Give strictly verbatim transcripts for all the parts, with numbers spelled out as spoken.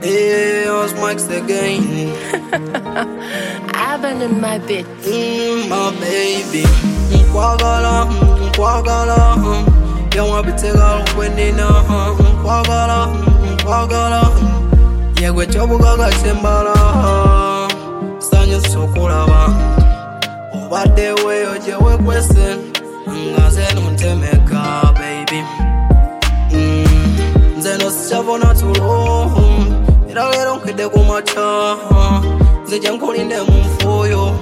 Hey, us Max again. Abandon my bitch. Mm, my baby. Nkwagala, nkwagala. Yawa bitega kwendina. Nkwagala, nkwagala. Yegwe chobugaga chembala. Sanyo sokulaba. Obadde weyo jewe kwese. Ngaze nuntemeka, baby. Mm, nze no sichavona tulo. Era lero nkede kumacha. Nze jankulinde mumfuyo.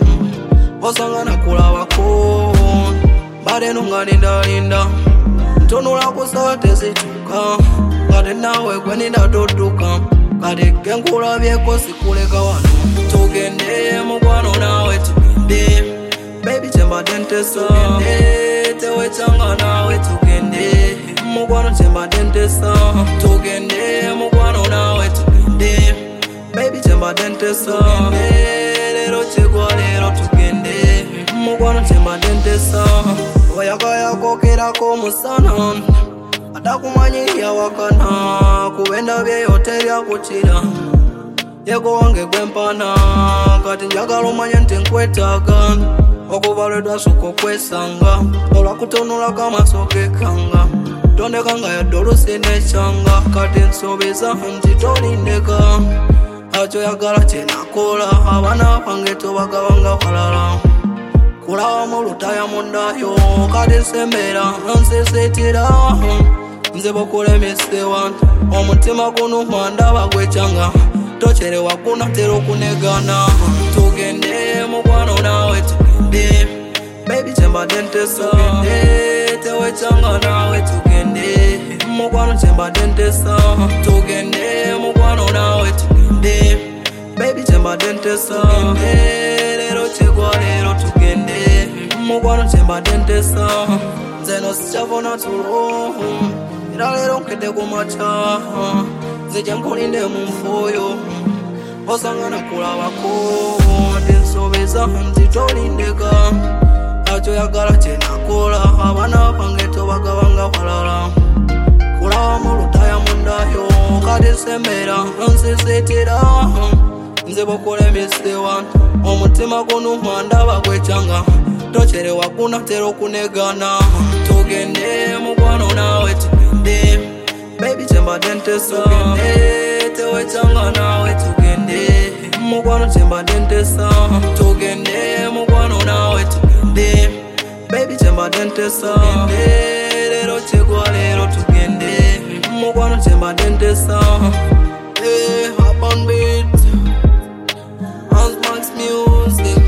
Osanga nakulabako. Bade nunga linda linda. Ntunula kusaba tezituka. Kade nawe gwe ninda totuka. Kade kenkulabyeko sikuleka wano. Tugende mukwano nawe tugende. Baby chemba dentesa. Tugende tewe changa nawe tugende. Mukwano chemba dentesa. Tugende mukwano nawe tugende. Baby chemba dentesa. Tugende lero chegwa lero tugende. Mukwano chemba dentesa. Oyagaya kokerako musana. Atakumanyirya wakana. Kubenda byeyote lyakukira. Yego wange gwempana. Kati njagala omanye nti nkwetaaga. Okuva lwe twasooka okwesanga. Olwakutonula kamaso gekanga. Tondekanga yadde olusi n'ekyanga. Kati nsuubiza nti tolindeka. Akyoyagala kye nakola. Abaana bange tobagabanga walala. Kulawa mu lutaya mundayo. Kati nsembera nsisitira. Nze bokulemesewa. Omutima gunuma ndaba gwekyanga. Tocherewa kunatera okunegana. Tugende mukwano nawe tugende. Baby chemba dentesa. Tugende tewe changa nawe tugende. Mukwano chemba dentesa. Tugende mukwano nawe tugende. Baby chemba dentesa. Tugende lero chegwa lero tugende. Mukwano chemba dentesa. Nze no sichavona tulo. Era lero nkede kumacha. Nze jankulinde mumfuyo. Osanga nakulabako. Ndensobeza nti tolindeka. Akyoyagala kye nakola. Abaana bange tobagabanga walala. Kulawa mu lutaya mundayo. Kati nsembera nsisitira. Nze bokulemesewa. Omutima gunuma ndaba gwekyanga. Tocherewa kunatera okunegana. Tugende mukwano nawe tugende. Baby chemba dentesa. Tugende tewe changa nawe tugende. Mukwano chemba dentesa. Tugende mukwano nawe tugende. Baby chemba dentesa. Tugende lero chegwa lero tugende. Mukwano chemba dentesa. Hey, hop on beat. House Max music.